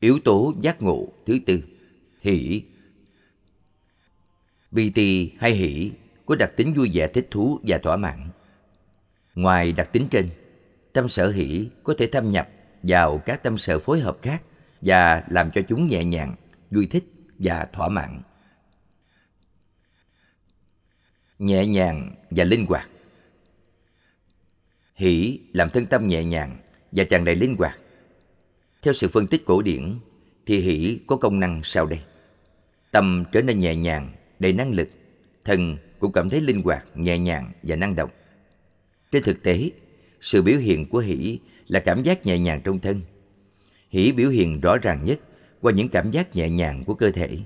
Yếu tố giác ngộ thứ tư, hỷ. Piti hay hỷ có đặc tính vui vẻ, thích thú và thỏa mãn. Ngoài đặc tính trên, tâm sở hỷ có thể thâm nhập vào các tâm sở phối hợp khác và làm cho chúng nhẹ nhàng, vui thích và thỏa mãn. Nhẹ nhàng và linh hoạt. Hỷ làm thân tâm nhẹ nhàng và tràn đầy linh hoạt. Theo sự phân tích cổ điển thì hỷ có công năng sau đây: tâm trở nên nhẹ nhàng, đầy năng lực, thân cũng cảm thấy linh hoạt, nhẹ nhàng và năng động. Trên thực tế, sự biểu hiện của hỷ là cảm giác nhẹ nhàng trong thân. Hỷ biểu hiện rõ ràng nhất qua những cảm giác nhẹ nhàng của cơ thể.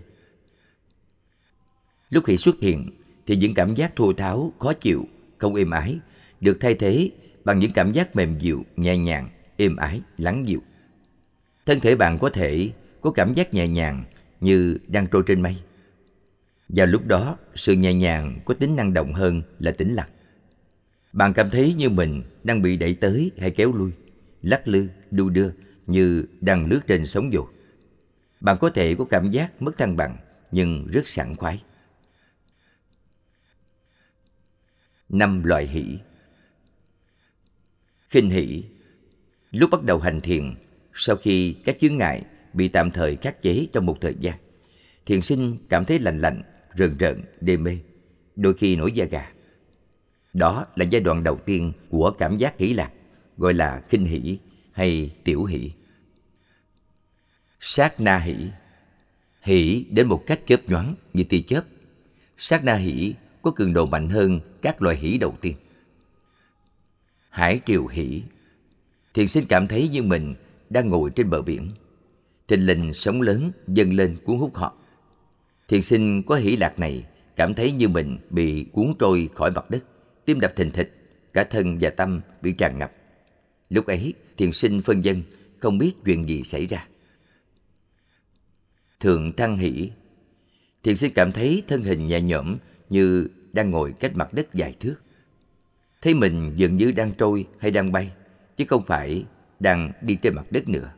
Lúc hỷ xuất hiện thì những cảm giác thô tháo, khó chịu, không êm ái được thay thế bằng những cảm giác mềm dịu, nhẹ nhàng, êm ái, lắng dịu. Thân thể bạn có thể có cảm giác nhẹ nhàng như đang trôi trên mây. Vào lúc đó, sự nhẹ nhàng có tính năng động hơn là tĩnh lặng. Bạn cảm thấy như mình đang bị đẩy tới hay kéo lui, lắc lư, đu đưa như đang lướt trên sóng vỗ. Bạn có thể có cảm giác mất thăng bằng nhưng rất sảng khoái. 5 loại hỷ. Khinh hỷ. Lúc bắt đầu hành thiền, sau khi các chướng ngại bị tạm thời khắc chế trong một thời gian, thiền sinh cảm thấy lành lạnh, rờn rợn, đê mê, đôi khi nổi da gà. Đó là giai đoạn đầu tiên của cảm giác hỷ lạc, gọi là khinh hỷ hay tiểu hỷ. Sát na hỷ. Hỷ đến một cách chớp nhoáng như tia chớp. Sát na hỷ có cường độ mạnh hơn các loại hỷ đầu tiên. Hải triều hỷ. Thiền sinh cảm thấy như mình đang ngồi trên bờ biển. Thình lình sóng lớn dâng lên cuốn hút họ. Thiền sinh có hỷ lạc này cảm thấy như mình bị cuốn trôi khỏi mặt đất, tim đập thình thịch, cả thân và tâm bị tràn ngập. Lúc ấy, thiền sinh phân vân, không biết chuyện gì xảy ra. Thượng thăng hỷ. Thiền sinh cảm thấy thân hình nhẹ nhõm như đang ngồi cách mặt đất vài thước. Thấy mình dường như đang trôi hay đang bay, chứ không phải đang đi trên mặt đất nữa.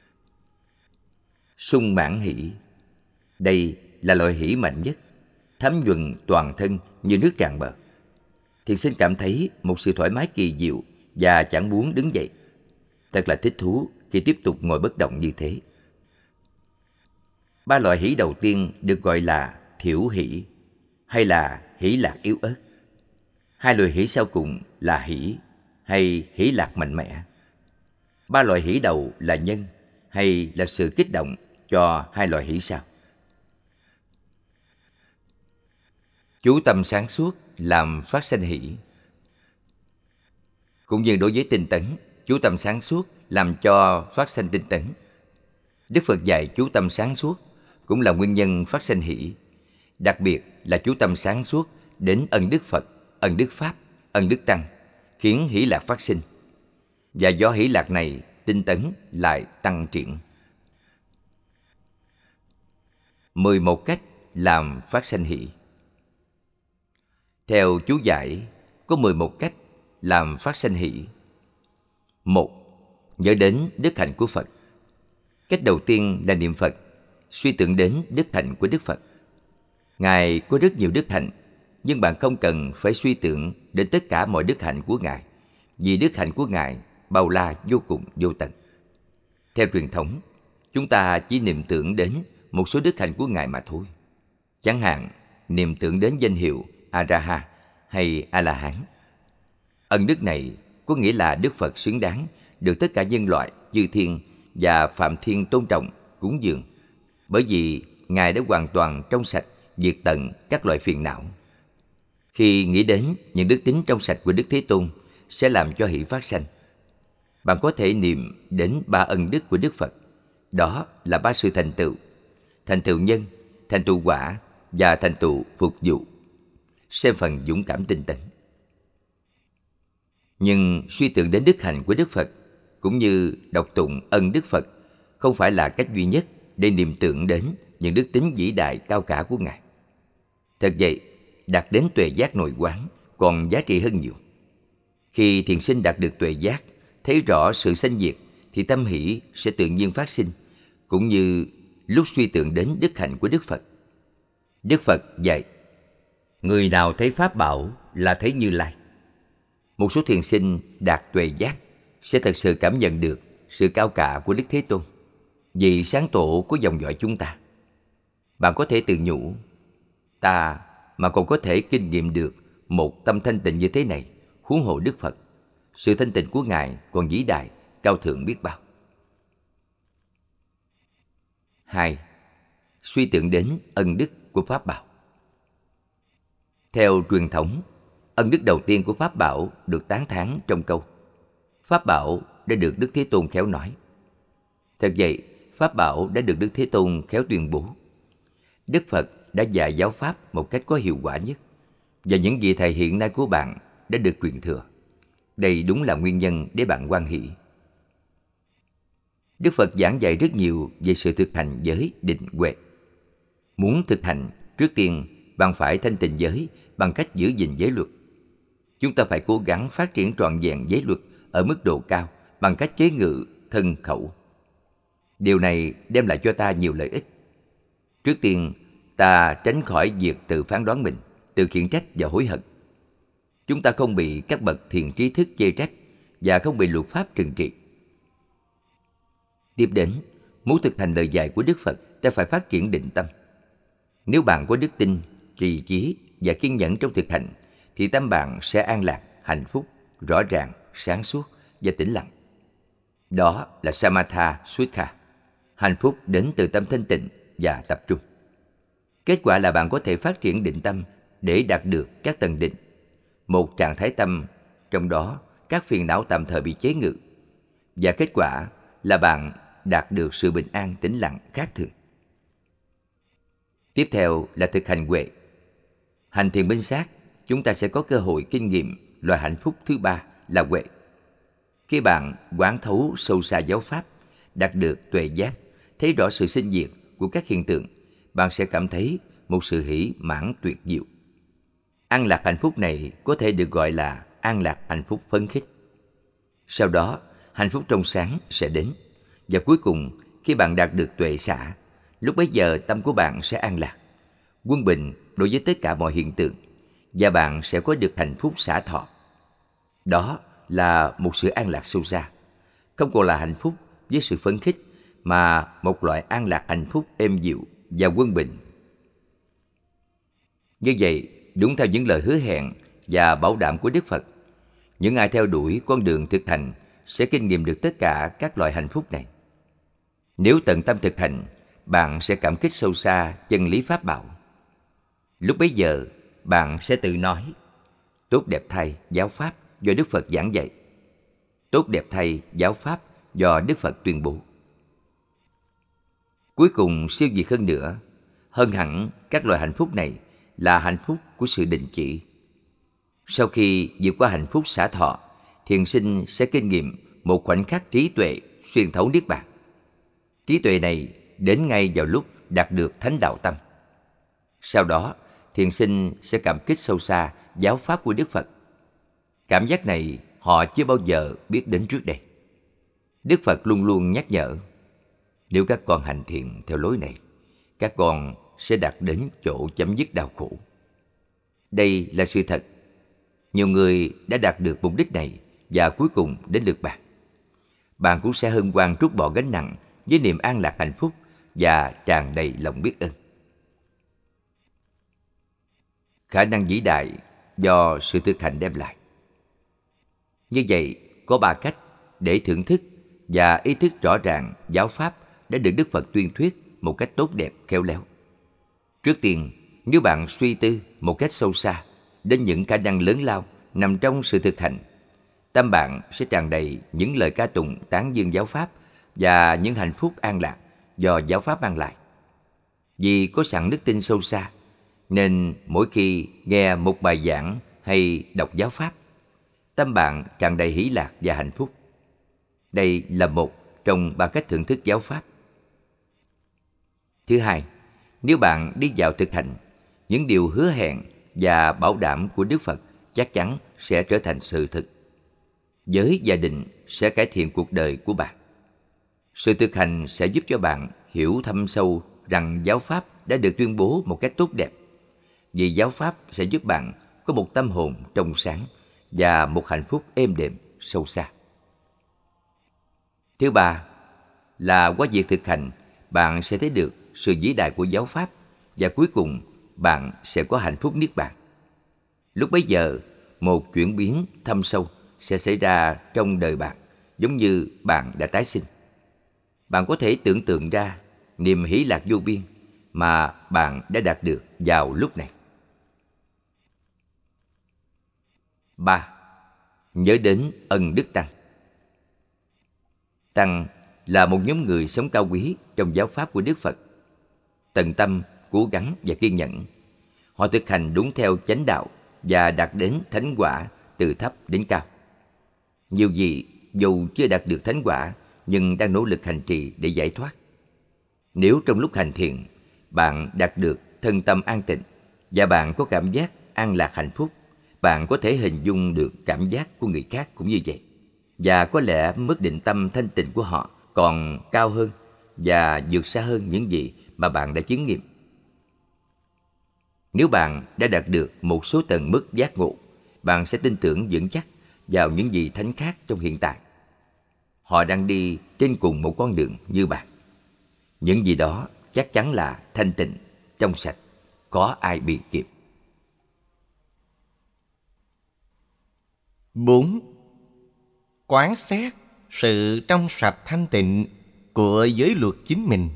Sung mãn hỷ. Đây là loại hỷ mạnh nhất, thấm nhuần toàn thân như nước tràn bờ. Thiền sinh cảm thấy một sự thoải mái kỳ diệu và chẳng muốn đứng dậy. Thật là thích thú khi tiếp tục ngồi bất động như thế. 3 loại hỷ đầu tiên được gọi là thiểu hỷ hay là hỷ lạc yếu ớt. 2 loại hỷ sau cùng là hỷ hay hỷ lạc mạnh mẽ. 3 loại hỷ đầu là nhân hay là sự kích động cho 2 loại hỷ sau. Chú tâm sáng suốt làm phát sanh hỷ. Cũng như đối với tinh tấn, chú tâm sáng suốt làm cho phát sanh tinh tấn. Đức Phật dạy chú tâm sáng suốt cũng là nguyên nhân phát sanh hỷ. Đặc biệt là chú tâm sáng suốt đến ân đức Phật, ân đức Pháp, ân đức Tăng, khiến hỷ lạc phát sinh. Và do hỷ lạc này, tinh tấn lại tăng triển. 11 cách làm phát sanh hỷ. Theo chú giải, có 11 cách làm phát sanh hỷ. 1. Nhớ đến đức hạnh của Phật. Cách đầu tiên là niệm Phật, suy tưởng đến đức hạnh của Đức Phật. Ngài có rất nhiều đức hạnh, nhưng bạn không cần phải suy tưởng đến tất cả mọi đức hạnh của Ngài, vì đức hạnh của Ngài bao la vô cùng vô tận. Theo truyền thống, chúng ta chỉ niệm tưởng đến một số đức hạnh của Ngài mà thôi. Chẳng hạn, niệm tưởng đến danh hiệu A-ra-ha hay A-la-hán. Ân đức này có nghĩa là Đức Phật xứng đáng được tất cả nhân loại, chư thiên và phạm thiên tôn trọng, cúng dường, bởi vì Ngài đã hoàn toàn trong sạch, diệt tận các loại phiền não. Khi nghĩ đến những đức tính trong sạch của Đức Thế Tôn sẽ làm cho hỷ phát sanh. Bạn có thể niệm đến 3 ân đức của Đức Phật. Đó là 3 sự thành tựu nhân, thành tựu quả và thành tựu phục vụ. Xem phần dũng cảm tinh tấn. Nhưng suy tưởng đến đức hạnh của Đức Phật cũng như đọc tụng ân Đức Phật không phải là cách duy nhất để niệm tưởng đến những đức tính vĩ đại cao cả của Ngài. Thật vậy, đạt đến tuệ giác nội quán còn giá trị hơn nhiều. Khi thiền sinh đạt được tuệ giác, thấy rõ sự sanh diệt, thì tâm hỷ sẽ tự nhiên phát sinh, cũng như lúc suy tưởng đến đức hạnh của Đức Phật. Đức Phật dạy, người nào thấy Pháp bảo là thấy Như Lai. Một số thiền sinh đạt tuệ giác sẽ thật sự cảm nhận được sự cao cả của Đức Thế Tôn, vị sáng tổ của dòng dõi chúng ta. Bạn có thể tự nhủ, ta mà còn có thể kinh nghiệm được một tâm thanh tịnh như thế này, huống hộ Đức Phật. Sự thanh tịnh của Ngài còn vĩ đại, cao thượng biết bao. 2. Suy tưởng đến ân đức của Pháp bảo. Theo truyền thống, ân đức đầu tiên của Pháp bảo được tán thán trong câu Pháp bảo đã được Đức Thế Tôn khéo nói. Thật vậy, Pháp bảo đã được Đức Thế Tôn khéo tuyên bố. Đức Phật đã dạy giáo Pháp một cách có hiệu quả nhất, và những vị thầy hiện nay của bạn đã được truyền thừa. Đây đúng là nguyên nhân để bạn hoan hỷ. Đức Phật giảng dạy rất nhiều về sự thực hành giới, định, huệ. Muốn thực hành, trước tiên bạn phải thanh tịnh giới bằng cách giữ gìn giới luật. Chúng ta phải cố gắng phát triển trọn vẹn giới luật ở mức độ cao bằng cách chế ngự thân khẩu. Điều này đem lại cho ta nhiều lợi ích. Trước tiên, ta tránh khỏi việc tự phán đoán mình, tự khiển trách và hối hận. Chúng ta không bị các bậc thiền trí thức chê trách và không bị luật pháp trừng trị. Tiếp đến, muốn thực hành lời dạy của Đức Phật, ta phải phát triển định tâm. Nếu bạn có đức tin, trì chí và kiên nhẫn trong thực hành, thì tâm bạn sẽ an lạc, hạnh phúc, rõ ràng, sáng suốt và tĩnh lặng. Đó là Samatha Sukha, hạnh phúc đến từ tâm thanh tịnh và tập trung. Kết quả là bạn có thể phát triển định tâm để đạt được các tầng định, một trạng thái tâm trong đó các phiền não tạm thời bị chế ngự, và kết quả là bạn đạt được sự bình an tĩnh lặng khác thường. Tiếp theo là thực hành huệ. Hành thiền minh sát, chúng ta sẽ có cơ hội kinh nghiệm loại hạnh phúc thứ ba là huệ. Khi bạn quán thấu sâu xa giáo pháp, đạt được tuệ giác, thấy rõ sự sinh diệt của các hiện tượng, bạn sẽ cảm thấy một sự hỷ mãn tuyệt diệu. An lạc hạnh phúc này có thể được gọi là an lạc hạnh phúc phấn khích. Sau đó, hạnh phúc trong sáng sẽ đến. Và cuối cùng, khi bạn đạt được tuệ xả, lúc bấy giờ tâm của bạn sẽ an lạc, quân bình đối với tất cả mọi hiện tượng, và bạn sẽ có được hạnh phúc xả thọ. Đó là một sự an lạc sâu xa, không còn là hạnh phúc với sự phấn khích, mà một loại an lạc hạnh phúc êm dịu và quân bình. Như vậy, đúng theo những lời hứa hẹn và bảo đảm của Đức Phật, những ai theo đuổi con đường thực hành sẽ kinh nghiệm được tất cả các loại hạnh phúc này. Nếu tận tâm thực hành, bạn sẽ cảm kích sâu xa chân lý Pháp bảo. Lúc bấy giờ, bạn sẽ tự nói, tốt đẹp thay giáo Pháp do Đức Phật giảng dạy. Tốt đẹp thay giáo Pháp do Đức Phật tuyên bố. Cuối cùng siêu việt hơn nữa, hơn hẳn các loại hạnh phúc này là hạnh phúc của sự định chỉ. Sau khi vượt qua hạnh phúc xả thọ, thiền sinh sẽ kinh nghiệm một khoảnh khắc trí tuệ xuyên thấu niết bàn. Trí tuệ này đến ngay vào lúc đạt được thánh đạo tâm. Sau đó, thiền sinh sẽ cảm kích sâu xa giáo pháp của Đức Phật. Cảm giác này họ chưa bao giờ biết đến trước đây. Đức Phật luôn luôn nhắc nhở, nếu các con hành thiền theo lối này, các con sẽ đạt đến chỗ chấm dứt đau khổ. Đây là sự thật. Nhiều người đã đạt được mục đích này và cuối cùng đến lượt bạn. Bạn cũng sẽ hân hoan trút bỏ gánh nặng với niềm an lạc hạnh phúc và tràn đầy lòng biết ơn. Khả năng vĩ đại do sự thực hành đem lại. Như vậy, có 3 cách để thưởng thức và ý thức rõ ràng giáo pháp đã được Đức Phật tuyên thuyết một cách tốt đẹp, khéo léo. Trước tiên, nếu bạn suy tư một cách sâu xa đến những khả năng lớn lao nằm trong sự thực hành, tâm bạn sẽ tràn đầy những lời ca tụng tán dương giáo pháp và những hạnh phúc an lạc do giáo pháp mang lại. Vì có sẵn đức tin sâu xa, nên mỗi khi nghe một bài giảng hay đọc giáo pháp, tâm bạn tràn đầy hỷ lạc và hạnh phúc. Đây là một trong 3 cách thưởng thức giáo pháp. Thứ hai, nếu bạn đi vào thực hành, những điều hứa hẹn và bảo đảm của Đức Phật chắc chắn sẽ trở thành sự thực. Giới và định sẽ cải thiện cuộc đời của bạn. Sự thực hành sẽ giúp cho bạn hiểu thâm sâu rằng giáo pháp đã được tuyên bố một cách tốt đẹp, vì giáo pháp sẽ giúp bạn có một tâm hồn trong sáng và một hạnh phúc êm đềm sâu xa. Thứ ba là qua việc thực hành, bạn sẽ thấy được sự vĩ đại của giáo pháp và cuối cùng bạn sẽ có hạnh phúc niết bàn. Lúc bấy giờ, một chuyển biến thâm sâu sẽ xảy ra trong đời bạn, giống như bạn đã tái sinh. Bạn có thể tưởng tượng ra niềm hỷ lạc vô biên mà bạn đã đạt được vào lúc này. 3. Nhớ đến ân đức tăng. Tăng là một nhóm người sống cao quý trong giáo pháp của Đức Phật. Tận tâm, cố gắng và kiên nhẫn. Họ thực hành đúng theo chánh đạo và đạt đến thánh quả từ thấp đến cao. Nhiều vị dù chưa đạt được thánh quả nhưng đang nỗ lực hành trì để giải thoát. Nếu trong lúc hành thiền, bạn đạt được thân tâm an tịnh và bạn có cảm giác an lạc hạnh phúc, bạn có thể hình dung được cảm giác của người khác cũng như vậy. Và có lẽ mức định tâm thanh tịnh của họ còn cao hơn và vượt xa hơn những gì mà bạn đã chứng nghiệm. Nếu bạn đã đạt được một số tầng mức giác ngộ, bạn sẽ tin tưởng vững chắc vào những vị thánh khác trong hiện tại. Họ đang đi trên cùng một con đường như bạn. Những gì đó chắc chắn là thanh tịnh, trong sạch, có ai bị kịp. 4. Quán xét sự trong sạch thanh tịnh của giới luật chính mình.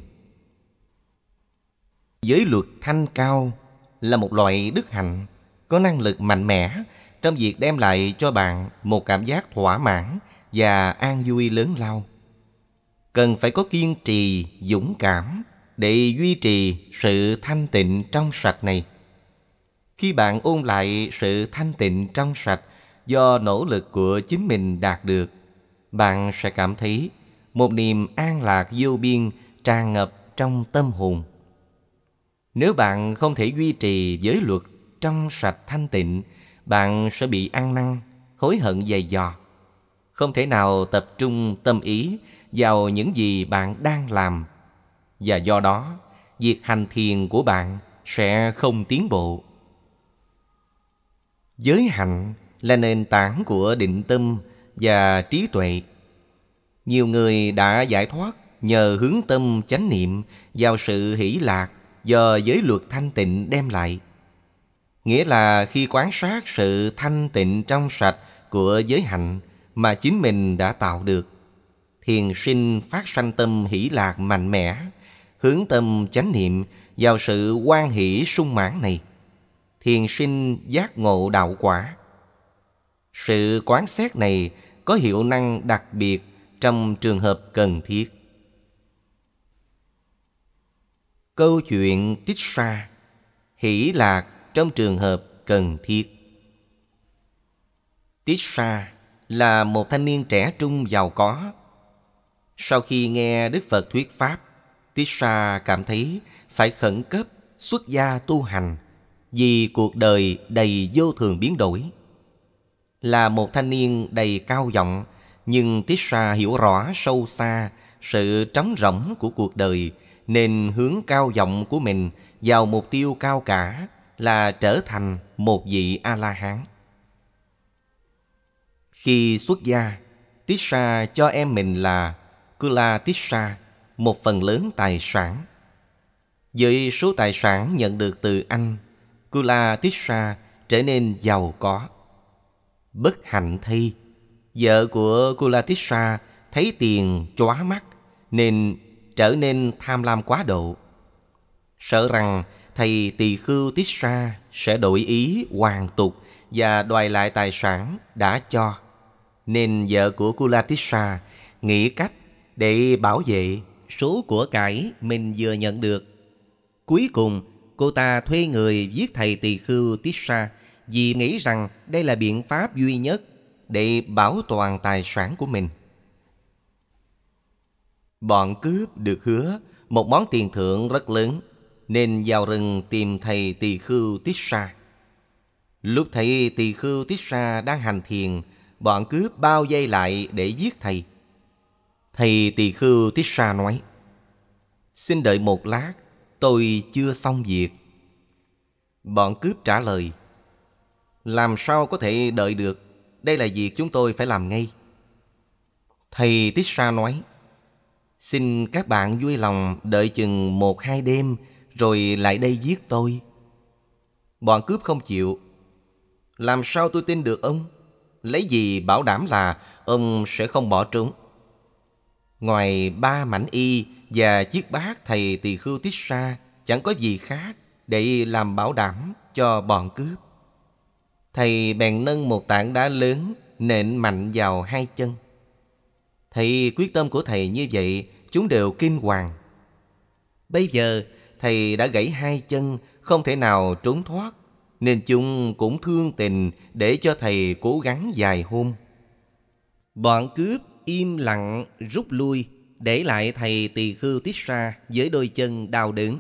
Giới luật thanh cao là một loại đức hạnh có năng lực mạnh mẽ trong việc đem lại cho bạn một cảm giác thỏa mãn và an vui lớn lao. Cần phải có kiên trì, dũng cảm để duy trì sự thanh tịnh trong sạch này. Khi bạn ôn lại sự thanh tịnh trong sạch do nỗ lực của chính mình đạt được, bạn sẽ cảm thấy một niềm an lạc vô biên tràn ngập trong tâm hồn. Nếu bạn không thể duy trì giới luật trong sạch thanh tịnh, bạn sẽ bị ăn năn, hối hận dày dò, không thể nào tập trung tâm ý vào những gì bạn đang làm, và do đó việc hành thiền của bạn sẽ không tiến bộ. Giới hạnh là nền tảng của định tâm và trí tuệ. Nhiều người đã giải thoát nhờ hướng tâm chánh niệm vào sự hỷ lạc do giới luật thanh tịnh đem lại. Nghĩa là khi quan sát sự thanh tịnh trong sạch của giới hạnh mà chính mình đã tạo được, thiền sinh phát sanh tâm hỷ lạc mạnh mẽ, hướng tâm chánh niệm vào sự hoan hỷ sung mãn này. Thiền sinh giác ngộ đạo quả. Sự quán xét này có hiệu năng đặc biệt trong trường hợp cần thiết. Câu chuyện Tích Sa, hỷ lạc trong trường hợp cần thiết. Tích Sa là một thanh niên trẻ trung giàu có. Sau khi nghe Đức Phật thuyết pháp, Tích Sa cảm thấy phải khẩn cấp xuất gia tu hành vì cuộc đời đầy vô thường biến đổi. Là một thanh niên đầy cao vọng, nhưng Tích Sa hiểu rõ sâu xa sự trống rỗng của cuộc đời, nên hướng cao vọng của mình vào mục tiêu cao cả là trở thành một vị A-la-hán. Khi xuất gia, Tích Sa cho em mình là Kula Tích Sa một phần lớn tài sản. Với số tài sản nhận được từ anh, Kula Tích Sa trở nên giàu có. Bất hạnh thay, vợ của Kula Tích Sa thấy tiền chóa mắt nên trở nên tham lam quá độ. Sợ rằng thầy tỳ khưu Tích Sa sẽ đổi ý hoàn tục và đòi lại tài sản đã cho, nên vợ của Kula Tích Sa nghĩ cách để bảo vệ số của cải mình vừa nhận được. Cuối cùng, cô ta thuê người giết thầy tỳ khưu Tích Sa vì nghĩ rằng đây là biện pháp duy nhất để bảo toàn tài sản của mình. Bọn cướp được hứa một món tiền thưởng rất lớn, nên vào rừng tìm thầy tỳ khưu Tích Sa. Lúc thầy tỳ khưu Tích Sa đang hành thiền, bọn cướp bao vây lại để giết thầy. Thầy tỳ khưu Tích Sa nói: Xin đợi một lát, tôi chưa xong việc. Bọn cướp trả lời: làm sao có thể đợi được, đây là việc chúng tôi phải làm ngay. Thầy Tissa nói: xin các bạn vui lòng đợi chừng 1-2 đêm rồi lại đây giết tôi. Bọn cướp không chịu. Làm sao tôi tin được ông? Lấy gì bảo đảm là ông sẽ không bỏ trốn? Ngoài 3 mảnh y và chiếc bát thầy tỳ khưu Tissa, chẳng có gì khác để làm bảo đảm cho bọn cướp. Thầy bèn nâng một tảng đá lớn nện mạnh vào 2 chân. Thầy quyết tâm của thầy như vậy, chúng đều kinh hoàng. Bây giờ thầy đã gãy 2 chân, không thể nào trốn thoát, nên chúng cũng thương tình để cho thầy cố gắng vài hôm. Bọn cướp im lặng rút lui, để lại thầy tỳ khưu Tissa với đôi chân đau đớn.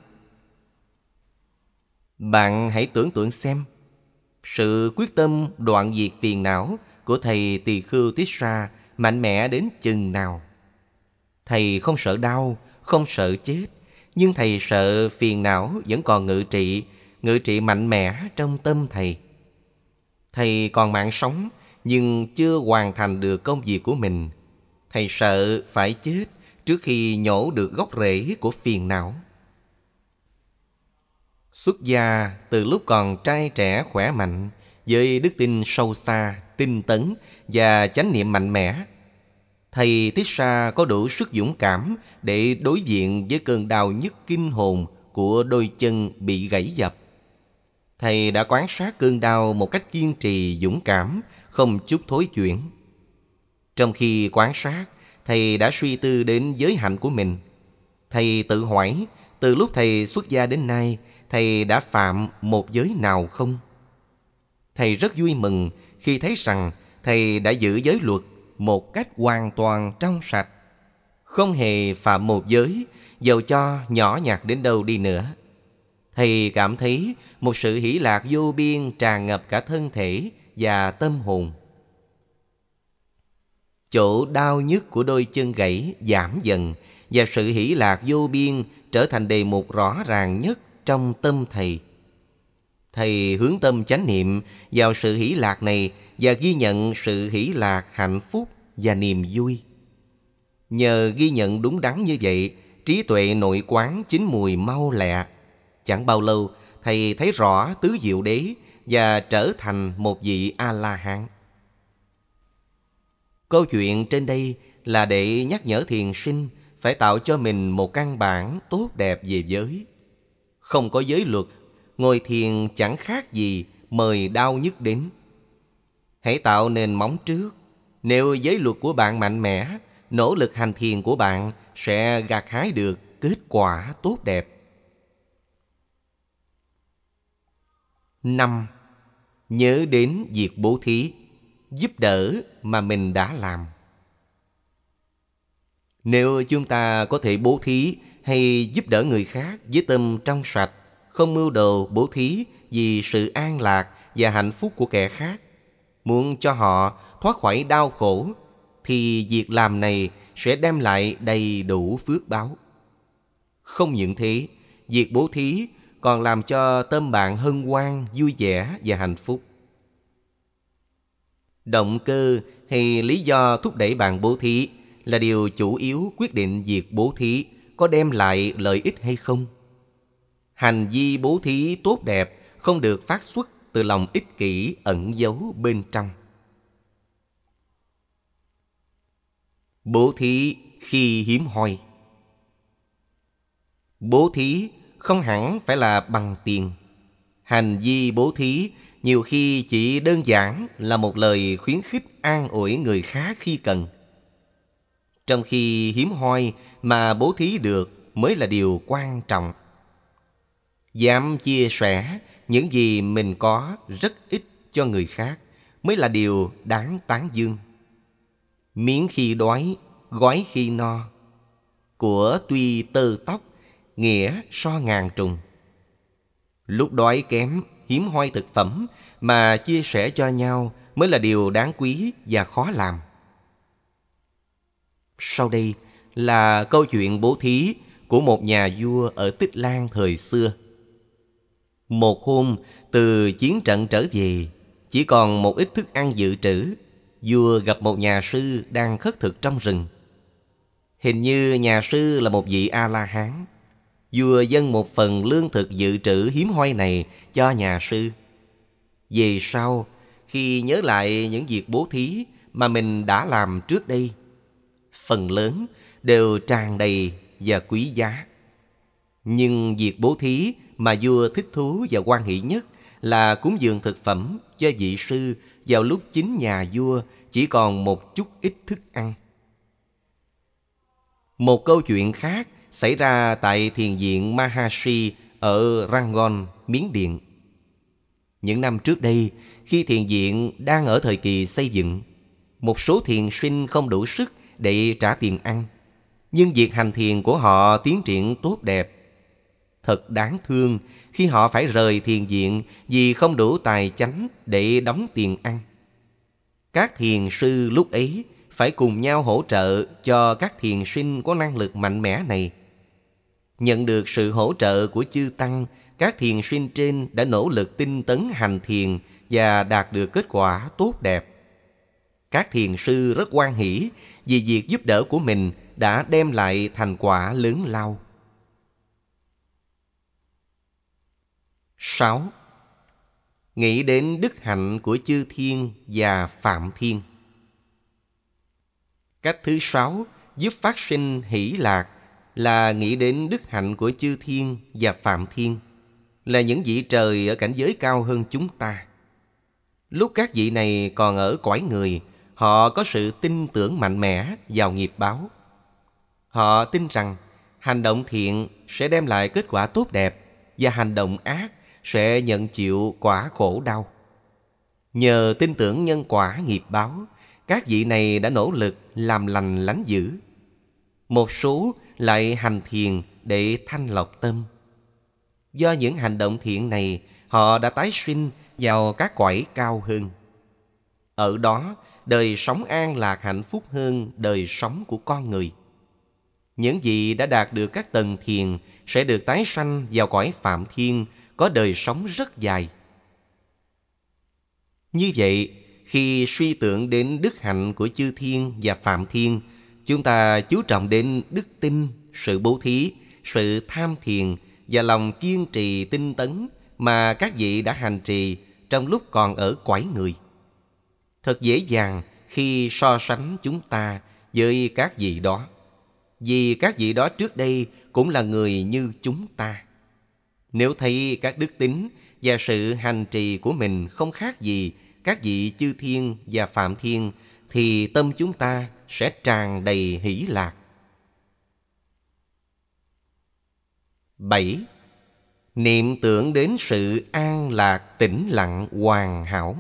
Bạn hãy tưởng tượng xem, sự quyết tâm đoạn diệt phiền não của thầy tỳ khưu Tissa mạnh mẽ đến chừng nào. Thầy không sợ đau, không sợ chết, nhưng thầy sợ phiền não vẫn còn ngự trị mạnh mẽ trong tâm thầy. Thầy còn mạng sống, nhưng chưa hoàn thành được công việc của mình. Thầy sợ phải chết trước khi nhổ được gốc rễ của phiền não. Xuất gia từ lúc còn trai trẻ khỏe mạnh, với đức tin sâu xa, tinh tấn và chánh niệm mạnh mẽ, thầy Tissa có đủ sức dũng cảm để đối diện với cơn đau nhức kinh hồn của đôi chân bị gãy dập. Thầy đã quan sát cơn đau một cách kiên trì, dũng cảm, không chút thối chuyển. Trong khi quan sát, thầy đã suy tư đến giới hạnh của mình. Thầy tự hỏi, từ lúc thầy xuất gia đến nay, thầy đã phạm một giới nào không? Thầy rất vui mừng khi thấy rằng thầy đã giữ giới luật một cách hoàn toàn trong sạch, không hề phạm một giới, dầu cho nhỏ nhặt đến đâu đi nữa. Thầy cảm thấy một sự hỷ lạc vô biên tràn ngập cả thân thể và tâm hồn. Chỗ đau nhức của đôi chân gãy giảm dần, và sự hỷ lạc vô biên trở thành đề mục rõ ràng nhất trong tâm thầy. Thầy hướng tâm chánh niệm vào sự hỷ lạc này và ghi nhận sự hỷ lạc, hạnh phúc và niềm vui. Nhờ ghi nhận đúng đắn như vậy, trí tuệ nội quán chín mùi mau lẹ. Chẳng bao lâu, thầy thấy rõ tứ diệu đế và trở thành một vị A-la-hán. Câu chuyện trên đây là để nhắc nhở thiền sinh phải tạo cho mình một căn bản tốt đẹp về giới. Không có giới luật, ngồi thiền chẳng khác gì mời đau nhức đến. Hãy tạo nền móng trước. Nếu giới luật của bạn mạnh mẽ, nỗ lực hành thiền của bạn sẽ gặt hái được kết quả tốt đẹp. 5. Nhớ đến việc bố thí, giúp đỡ mà mình đã làm. Nếu chúng ta có thể bố thí hay giúp đỡ người khác với tâm trong sạch, không mưu đồ bố thí vì sự an lạc và hạnh phúc của kẻ khác, muốn cho họ thoát khỏi đau khổ, thì việc làm này sẽ đem lại đầy đủ phước báo. Không những thế, việc bố thí còn làm cho tâm bạn hân hoan, vui vẻ và hạnh phúc. Động cơ hay lý do thúc đẩy bạn bố thí là điều chủ yếu quyết định việc bố thí có đem lại lợi ích hay không. Hành vi bố thí tốt đẹp không được phát xuất từ lòng ích kỷ ẩn giấu bên trong. Bố thí khi hiếm hoi. Bố thí không hẳn phải là bằng tiền. Hành vi bố thí nhiều khi chỉ đơn giản là một lời khuyến khích an ủi người khác khi cần. Trong khi hiếm hoi mà bố thí được mới là điều quan trọng. Dám chia sẻ những gì mình có rất ít cho người khác mới là điều đáng tán dương. Miếng khi đói, gói khi no. Của tuy tơ tóc, nghĩa so ngàn trùng. Lúc đói kém, hiếm hoi thực phẩm mà chia sẻ cho nhau mới là điều đáng quý và khó làm. Sau đây là câu chuyện bố thí của một nhà vua ở Tích Lan thời xưa. Một hôm, từ chiến trận trở về, chỉ còn một ít thức ăn dự trữ, vua gặp một nhà sư đang khất thực trong rừng. Hình như nhà sư là một vị A-la-hán. Vua dâng một phần lương thực dự trữ hiếm hoi này cho nhà sư. Về sau, khi nhớ lại những việc bố thí mà mình đã làm trước đây, phần lớn đều tràn đầy và quý giá. Nhưng việc bố thí mà vua thích thú và hoan hỷ nhất là cúng dường thực phẩm cho vị sư vào lúc chính nhà vua chỉ còn một chút ít thức ăn. Một câu chuyện khác xảy ra tại thiền viện Maharishi ở Rangon, Miến Điện. Những năm trước đây, khi thiền viện đang ở thời kỳ xây dựng, một số thiền sinh không đủ sức để trả tiền ăn, nhưng việc hành thiền của họ tiến triển tốt đẹp. Thật đáng thương khi họ phải rời thiền viện vì không đủ tài chánh để đóng tiền ăn. Các thiền sư lúc ấy phải cùng nhau hỗ trợ cho các thiền sinh có năng lực mạnh mẽ này. Nhận được sự hỗ trợ của chư Tăng, các thiền sinh trên đã nỗ lực tinh tấn hành thiền và đạt được kết quả tốt đẹp. Các thiền sư rất hoan hỷ vì việc giúp đỡ của mình đã đem lại thành quả lớn lao. 6. Nghĩ đến đức hạnh của chư thiên và Phạm Thiên. Cách thứ 6 giúp phát sinh hỷ lạc là nghĩ đến đức hạnh của chư thiên và Phạm Thiên, là những vị trời ở cảnh giới cao hơn chúng ta. Lúc các vị này còn ở cõi người, họ có sự tin tưởng mạnh mẽ vào nghiệp báo. Họ tin rằng hành động thiện sẽ đem lại kết quả tốt đẹp và hành động ác sẽ nhận chịu quả khổ đau. Nhờ tin tưởng nhân quả nghiệp báo, các vị này đã nỗ lực làm lành lánh dữ. Một số lại hành thiền để thanh lọc tâm. Do những hành động thiện này, họ đã tái sinh vào các cõi cao hơn. Ở đó, đời sống an lạc hạnh phúc hơn đời sống của con người. Những vị đã đạt được các tầng thiền sẽ được tái sanh vào cõi Phạm Thiên, có đời sống rất dài. Như vậy, khi suy tưởng đến đức hạnh của chư thiên và Phạm Thiên, chúng ta chú trọng đến đức tin, sự bố thí, sự tham thiền và lòng kiên trì tinh tấn mà các vị đã hành trì trong lúc còn ở cõi người. Thật dễ dàng khi so sánh chúng ta với các vị đó, vì các vị đó trước đây cũng là người như chúng ta. Nếu thấy các đức tính và sự hành trì của mình không khác gì các vị chư thiên và Phạm Thiên, thì tâm chúng ta sẽ tràn đầy hỷ lạc. 7. Niệm tưởng đến sự an lạc tĩnh lặng hoàn hảo.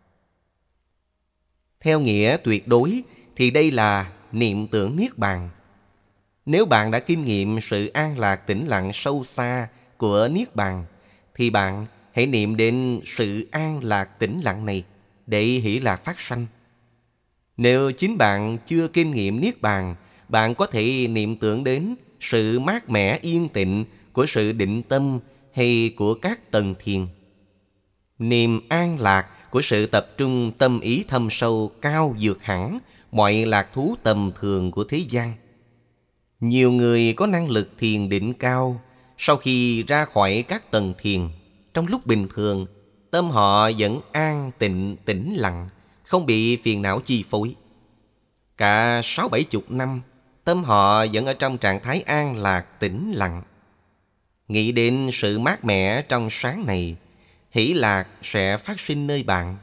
Theo nghĩa tuyệt đối thì đây là niệm tưởng Niết Bàn. Nếu bạn đã kinh nghiệm sự an lạc tĩnh lặng sâu xa của Niết Bàn, thì bạn hãy niệm đến sự an lạc tĩnh lặng này để hỷ lạc phát sanh. Nếu chính bạn chưa kinh nghiệm Niết Bàn, bạn có thể niệm tưởng đến sự mát mẻ yên tịnh của sự định tâm hay của các tầng thiền. Niềm an lạc của sự tập trung tâm ý thâm sâu cao vượt hẳn mọi lạc thú tầm thường của thế gian. Nhiều người có năng lực thiền định cao, sau khi ra khỏi các tầng thiền, trong lúc bình thường, tâm họ vẫn an tịnh tĩnh lặng, không bị phiền não chi phối. Cả 60-70 năm, tâm họ vẫn ở trong trạng thái an lạc tĩnh lặng. Nghĩ đến sự mát mẻ trong sáng này, hỷ lạc sẽ phát sinh nơi bạn.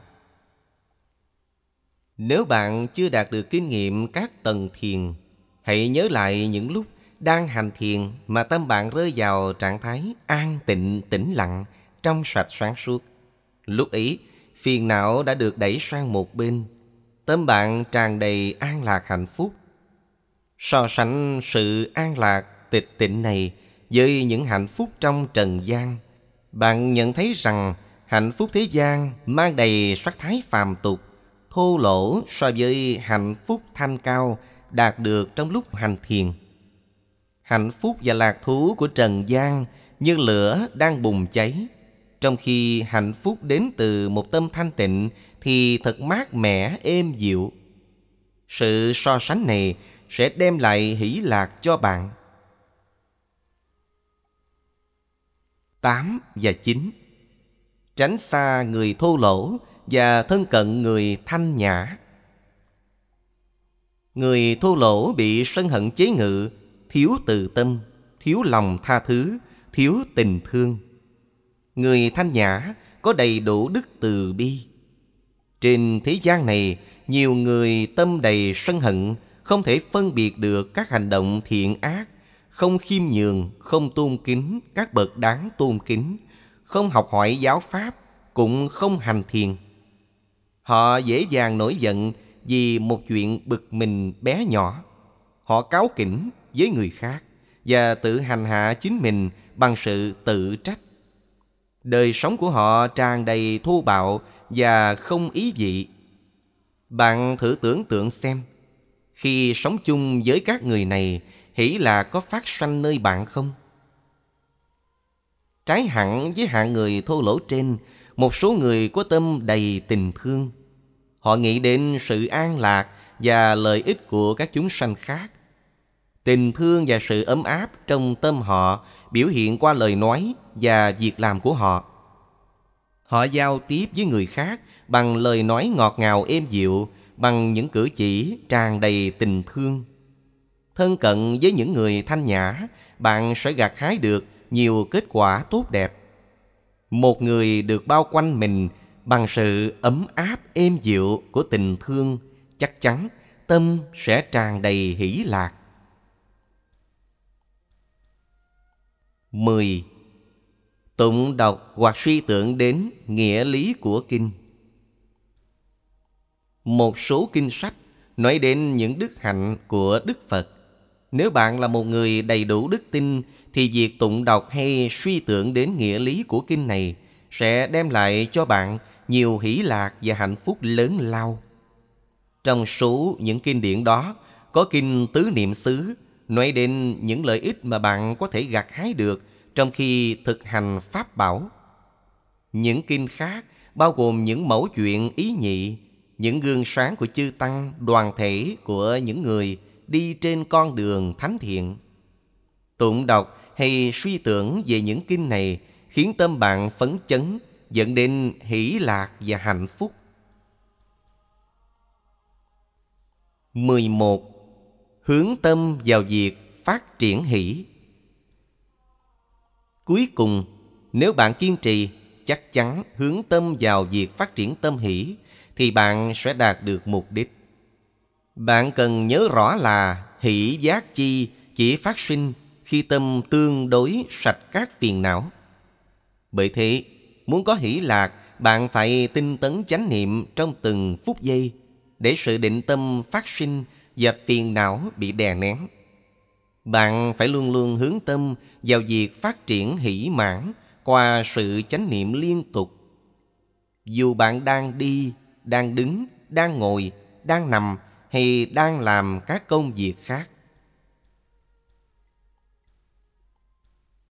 Nếu bạn chưa đạt được kinh nghiệm các tầng thiền, hãy nhớ lại những lúc đang hành thiền mà tâm bạn rơi vào trạng thái an tịnh tĩnh lặng, trong sạch sáng suốt. Lúc ấy, phiền não đã được đẩy sang một bên, tâm bạn tràn đầy an lạc hạnh phúc. So sánh sự an lạc tịch tịnh này với những hạnh phúc trong trần gian, bạn nhận thấy rằng hạnh phúc thế gian mang đầy sắc thái phàm tục, thô lỗ so với hạnh phúc thanh cao đạt được trong lúc hành thiền. Hạnh phúc và lạc thú của trần gian như lửa đang bùng cháy, trong khi hạnh phúc đến từ một tâm thanh tịnh thì thật mát mẻ, êm dịu. Sự so sánh này sẽ đem lại hỷ lạc cho bạn. 8 và 9. Tránh xa người thô lỗ và thân cận người thanh nhã. Người thô lỗ bị sân hận chế ngự, thiếu từ tâm, thiếu lòng tha thứ, thiếu tình thương. Người thanh nhã có đầy đủ đức từ bi. Trên thế gian này, nhiều người tâm đầy sân hận, không thể phân biệt được các hành động thiện ác, không khiêm nhường, không tôn kính các bậc đáng tôn kính, không học hỏi giáo pháp, cũng không hành thiền. Họ dễ dàng nổi giận vì một chuyện bực mình bé nhỏ. Họ cáu kỉnh với người khác và tự hành hạ chính mình bằng sự tự trách. Đời sống của họ tràn đầy thô bạo và không ý vị. Bạn thử tưởng tượng xem, khi sống chung với các người này, hỷ lạc có phát sanh nơi bạn không? Trái hẳn với hạng người thô lỗ trên, một số người có tâm đầy tình thương. Họ nghĩ đến sự an lạc và lợi ích của các chúng sanh khác. Tình thương và sự ấm áp trong tâm họ biểu hiện qua lời nói và việc làm của họ. Họ giao tiếp với người khác bằng lời nói ngọt ngào êm dịu, bằng những cử chỉ tràn đầy tình thương. Thân cận với những người thanh nhã, bạn sẽ gặt hái được nhiều kết quả tốt đẹp. Một người được bao quanh mình bằng sự ấm áp êm dịu của tình thương, chắc chắn tâm sẽ tràn đầy hỷ lạc. 10. Tụng đọc hoặc suy tưởng đến nghĩa lý của kinh. Một số kinh sách nói đến những đức hạnh của Đức Phật. Nếu bạn là một người đầy đủ đức tin, thì việc tụng đọc hay suy tưởng đến nghĩa lý của kinh này sẽ đem lại cho bạn nhiều hỷ lạc và hạnh phúc lớn lao. Trong số những kinh điển đó, có kinh Tứ Niệm xứ nói đến những lợi ích mà bạn có thể gặt hái được trong khi thực hành Pháp bảo. Những kinh khác bao gồm những mẫu chuyện ý nhị, những gương sáng của chư Tăng, đoàn thể của những người đi trên con đường thánh thiện. Tụng đọc hay suy tưởng về những kinh này khiến tâm bạn phấn chấn, dẫn đến hỷ lạc và hạnh phúc. 11. Hướng tâm vào việc phát triển hỷ. Cuối cùng, nếu bạn kiên trì, chắc chắn hướng tâm vào việc phát triển tâm hỷ, thì bạn sẽ đạt được mục đích. Bạn cần nhớ rõ là hỷ giác chi chỉ phát sinh khi tâm tương đối sạch các phiền não. Bởi thế, muốn có hỷ lạc, bạn phải tinh tấn chánh niệm trong từng phút giây, để sự định tâm phát sinh và phiền não bị đè nén. Bạn phải luôn luôn hướng tâm vào việc phát triển hỷ mãn qua sự chánh niệm liên tục. Dù bạn đang đi, đang đứng, đang ngồi, đang nằm hay đang làm các công việc khác,